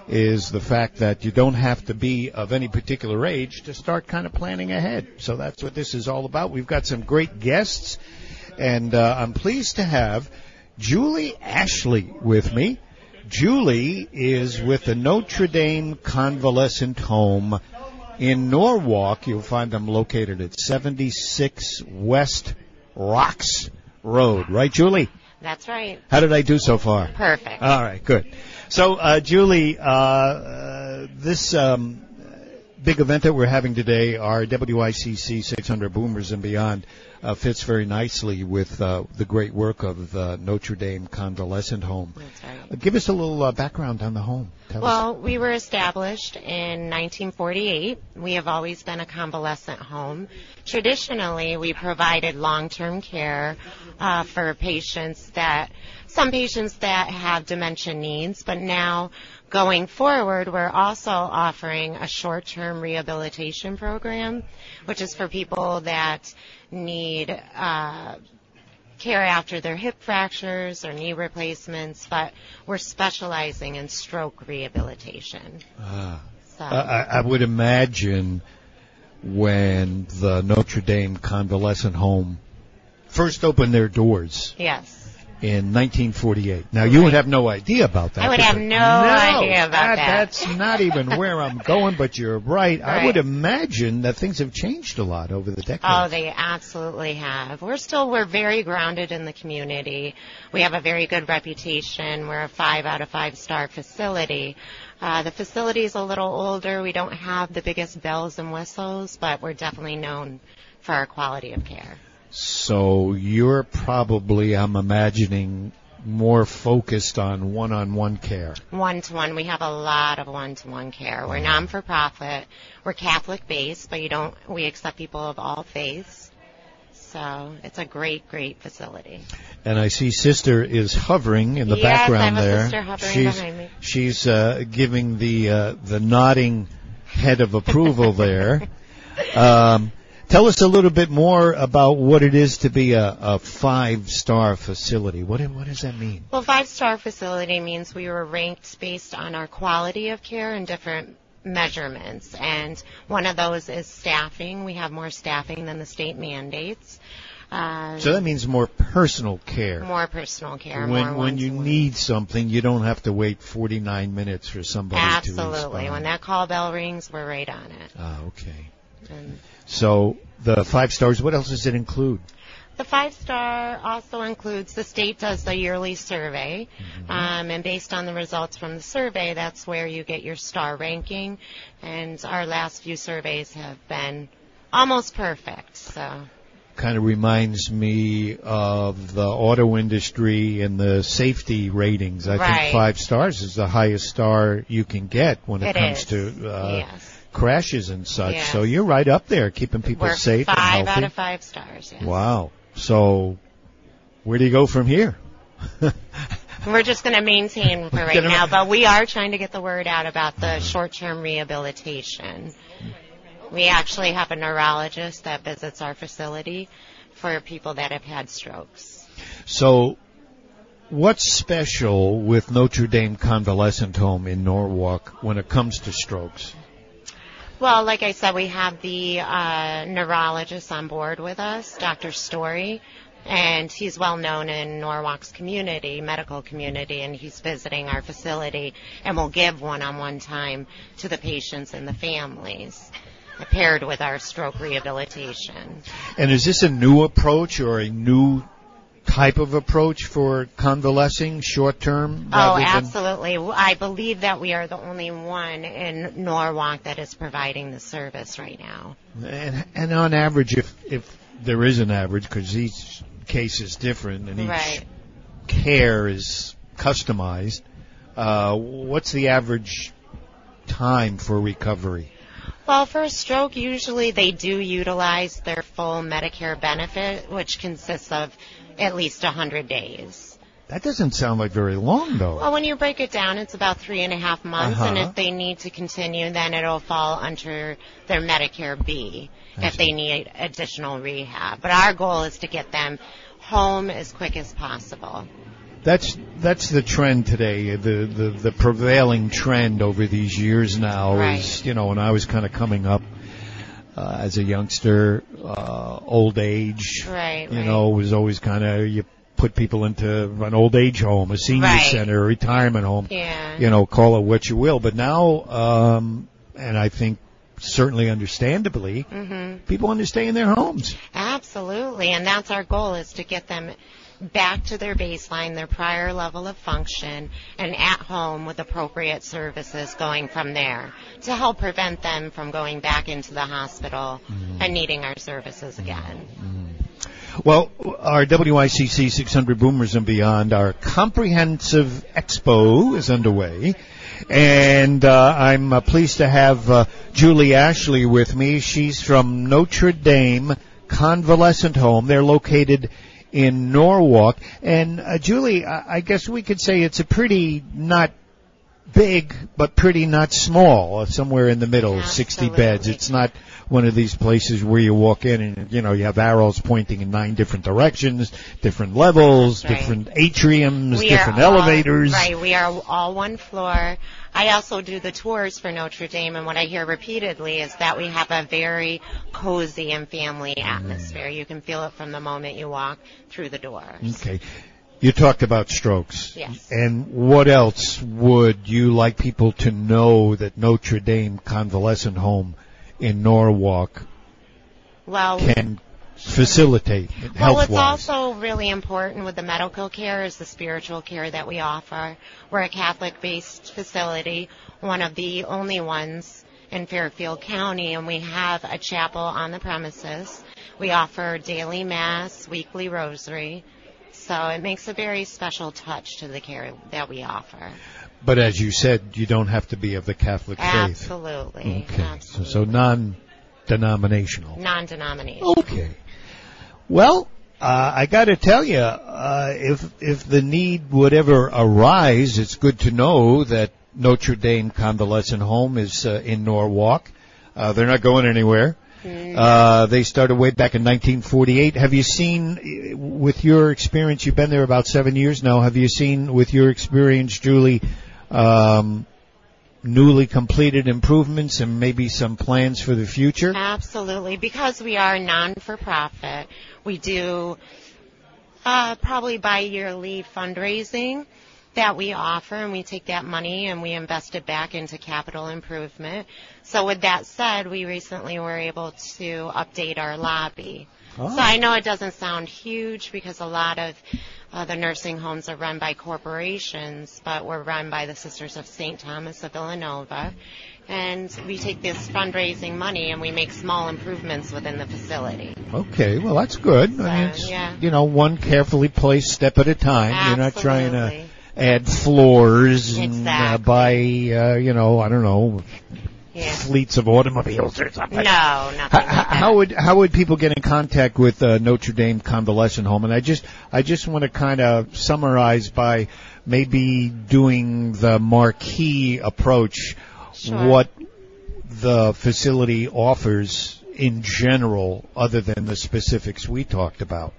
is the fact that you don't have to be of any particular age to start kind of planning ahead. So that's what this is all about. We've got some great guests, and I'm pleased to have Julie Ashley with me. Julie is with the Notre Dame Convalescent Home in Norwalk. You'll find them located at 76 West Rocks Road. Right, Julie? That's right. How did I do so far? Perfect. All right, good. So, Julie, this big event that we're having today, our WICC 600 Boomers and Beyond, fits very nicely with the great work of the Notre Dame Convalescent Home. That's right. Give us a little background on the home. Tell us. We were established in 1948. We have always been a convalescent home. Traditionally, we provided long-term care for some patients that have dementia needs, but now going forward, we're also offering a short-term rehabilitation program, which is for people that need care after their hip fractures or knee replacements, but we're specializing in stroke rehabilitation. I would imagine when the Notre Dame Convalescent Home first opened their doors. Yes. In 1948. Now, you would have no idea about that. I would have no idea about that. That's not even where I'm going, but you're right. I would imagine that things have changed a lot over the decades. Oh, they absolutely have. We're very grounded in the community. We have a very good reputation. We're a 5 out of 5 star facility. The facility is a little older. We don't have the biggest bells and whistles, but we're definitely known for our quality of care. So you're probably, I'm imagining, more focused on one-on-one care. One-to-one. We have a lot of one-to-one care. We're non-for-profit. We're Catholic-based, but we accept people of all faiths. So it's a great, great facility. And I see Sister is hovering in the background there. Yes, I have a sister hovering behind me. She's giving the nodding head of approval there. Tell us a little bit more about what it is to be a 5-star facility. What does that mean? Well, 5-star facility means we were ranked based on our quality of care and different measurements. And one of those is staffing. We have more staffing than the state mandates. So that means more personal care. More personal care. When you need something, you don't have to wait 49 minutes for somebody to respond. Absolutely. When that call bell rings, we're right on it. Okay. So the 5 stars, what else does it include? The 5-star also includes, the state does the yearly survey, and based on the results from the survey, that's where you get your star ranking, and our last few surveys have been almost perfect. So kind of reminds me of the auto industry and the safety ratings. I think 5 stars is the highest star you can get when it comes to crashes and such. Yes. So you're right up there, keeping people safe and healthy. 5 out of 5 stars, yes. Wow. So where do you go from here? We're just going to maintain for right now, but we are trying to get the word out about the short-term rehabilitation. We actually have a neurologist that visits our facility for people that have had strokes. So what's special with Notre Dame Convalescent Home in Norwalk when it comes to strokes? Well, like I said, we have the neurologist on board with us, Dr. Story, and he's well known in Norwalk's medical community, and he's visiting our facility and will give one-on-one time to the patients and the families, paired with our stroke rehabilitation. And is this a new approach or a new type of approach for convalescing short-term? Oh, absolutely. I believe that we are the only one in Norwalk that is providing the service right now. And on average, if there is an average, because each case is different and each care is customized, what's the average time for recovery? Well, for a stroke, usually they do utilize their full Medicare benefit, which consists of at least 100 days. That doesn't sound like very long, though. Well, when you break it down, it's about 3.5 months, and if they need to continue, then it'll fall under their Medicare B if they need additional rehab. But our goal is to get them home as quick as possible. That's the trend today. The prevailing trend over these years now Right. is, when I was kind of coming up as a youngster, old age, Right. was always kind of, you put people into an old age home, a senior Right. center, a retirement home, Yeah. call it what you will. But now, and I think certainly understandably, people want to stay in their homes. Absolutely, and that's our goal, is to get them back to their baseline, their prior level of function, and at home with appropriate services going from there to help prevent them from going back into the hospital and needing our services again. Well, our WICC 600 Boomers and Beyond, our comprehensive expo is underway. And I'm pleased to have Julie Ashley with me. She's from Notre Dame Convalescent Home. They're located in Norwalk. And Julie, I guess we could say it's a pretty not big, but pretty not small, somewhere in the middle, 60 beds. It's not one of these places where you walk in and, you have arrows pointing in 9 different directions, different levels, different atriums, different elevators. Right, we are all one floor. I also do the tours for Notre Dame, and what I hear repeatedly is that we have a very cozy and family atmosphere. You can feel it from the moment you walk through the doors. Okay. You talked about strokes. Yes. And what else would you like people to know that Notre Dame Convalescent Home in Norwalk can facilitate health-wise? Well, what's also really important with the medical care is the spiritual care that we offer. We're a Catholic-based facility, one of the only ones in Fairfield County, and we have a chapel on the premises. We offer daily mass, weekly rosary. So it makes a very special touch to the care that we offer. But as you said, you don't have to be of the Catholic faith. Absolutely. Okay. Absolutely. So non-denominational. Non-denominational. Okay. Well, I got to tell you, if the need would ever arise, it's good to know that Notre Dame Convalescent Home is in Norwalk. They're not going anywhere. They started way back in 1948. Have you seen, with your experience, you've been there about 7 years now, have you seen, with your experience, Julie, newly completed improvements and maybe some plans for the future? Absolutely. Because we are non-for-profit, we do probably bi-yearly fundraising that we offer, and we take that money and we invest it back into capital improvement. So with that said, we recently were able to update our lobby. Oh. So I know it doesn't sound huge because a lot of the nursing homes are run by corporations, but we're run by the Sisters of St. Thomas of Villanova. And we take this fundraising money and we make small improvements within the facility. Okay, well that's good. So, I mean, it's, one carefully placed step at a time. Absolutely. You're not trying to add floors and buy, I don't know, fleets of automobiles or something. No, nothing like that. How would people get in contact with Notre Dame Convalescent Home? And I just want to kind of summarize by maybe doing the marquee approach, what the facility offers in general, other than the specifics we talked about.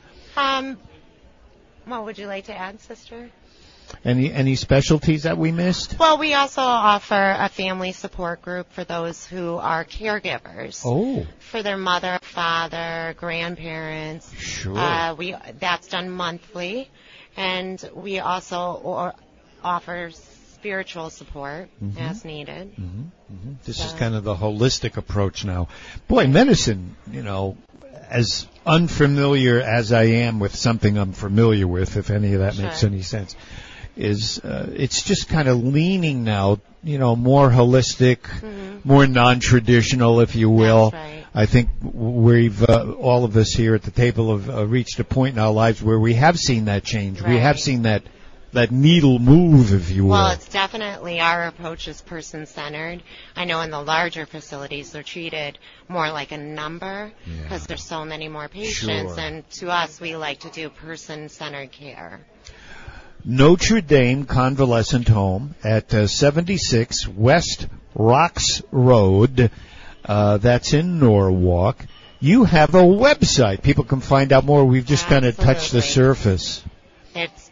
What would you like to add, sister? Any specialties that we missed? Well, we also offer a family support group for those who are caregivers. Oh. For their mother, father, grandparents. Sure. That's done monthly. And we also offer spiritual support as needed. This is kind of the holistic approach now. Boy, medicine, as unfamiliar as I am with something I'm familiar with, if any of that makes any sense, is it's just kind of leaning now, more holistic, more non-traditional, if you will. That's right. I think we've all of us here at the table have reached a point in our lives where we have seen that change. Right. We have seen that needle move, if you will. Well, it's definitely, our approach is person-centered. I know in the larger facilities they're treated more like a number because there's so many more patients. Sure. And to us, we like to do person-centered care. Notre Dame Convalescent Home at 76 West Rocks Road. That's in Norwalk. You have a website. People can find out more. We've just kind of touched the surface. It's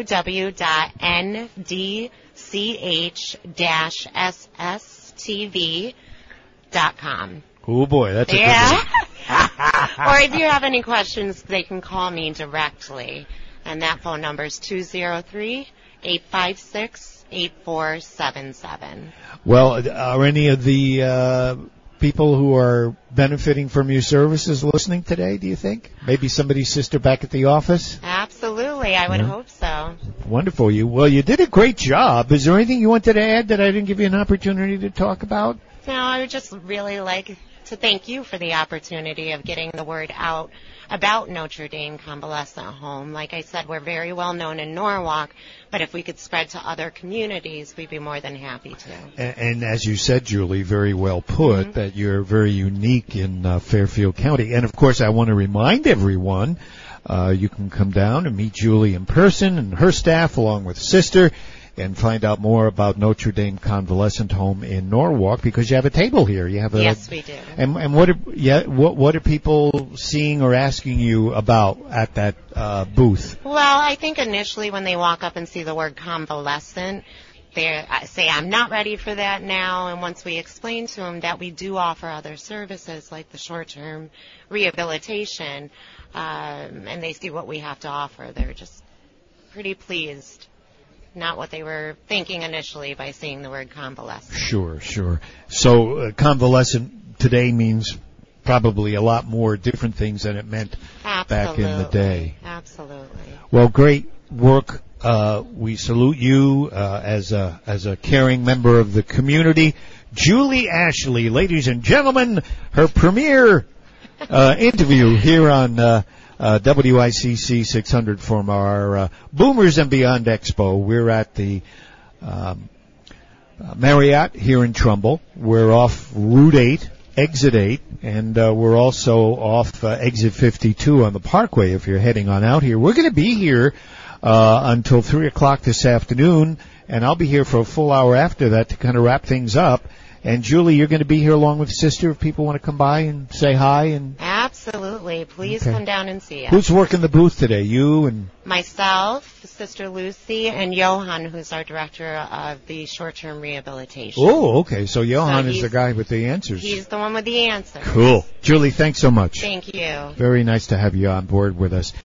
www.ndch-sstv.com. Oh boy, that's a good Yeah. Or if you have any questions, they can call me directly. And that phone number is 203-856-8477. Well, are any of the people who are benefiting from your services listening today, do you think? Maybe somebody's sister back at the office? Absolutely. I would hope so. Wonderful. You did a great job. Is there anything you wanted to add that I didn't give you an opportunity to talk about? No, I would just really like to thank you for the opportunity of getting the word out about Notre Dame Convalescent Home. Like I said, we're very well known in Norwalk, but if we could spread to other communities, we'd be more than happy to. And as you said, Julie, very well put, that you're very unique in Fairfield County. And, of course, I want to remind everyone, you can come down and meet Julie in person and her staff along with Sister and find out more about Notre Dame Convalescent Home in Norwalk because you have a table here. You have a, yes, we do. And what are people seeing or asking you about at that booth? Well, I think initially when they walk up and see the word convalescent, they say, I'm not ready for that now. And once we explain to them that we do offer other services like the short-term rehabilitation, and they see what we have to offer, they're just pretty pleased. Not what they were thinking initially by seeing the word convalescent. Sure. So convalescent today means probably a lot more different things than it meant back in the day. Absolutely. Well, great work. We salute you as a caring member of the community. Julie Ashley, ladies and gentlemen, her premiere interview here on WICC 600 from our Boomers and Beyond Expo. We're at the Marriott here in Trumbull. We're off Route 8, Exit 8, and we're also off Exit 52 on the Parkway if you're heading on out here. We're going to be here until 3 o'clock this afternoon, and I'll be here for a full hour after that to kind of wrap things up. And, Julie, you're going to be here along with Sister if people want to come by and say hi. And absolutely. Please come down and see us. Who's working the booth today? You and... Myself, Sister Lucy, and Johan, who's our director of the short-term rehabilitation. Oh, okay. So Johan is the guy with the answers. He's the one with the answers. Cool. Julie, thanks so much. Thank you. Very nice to have you on board with us.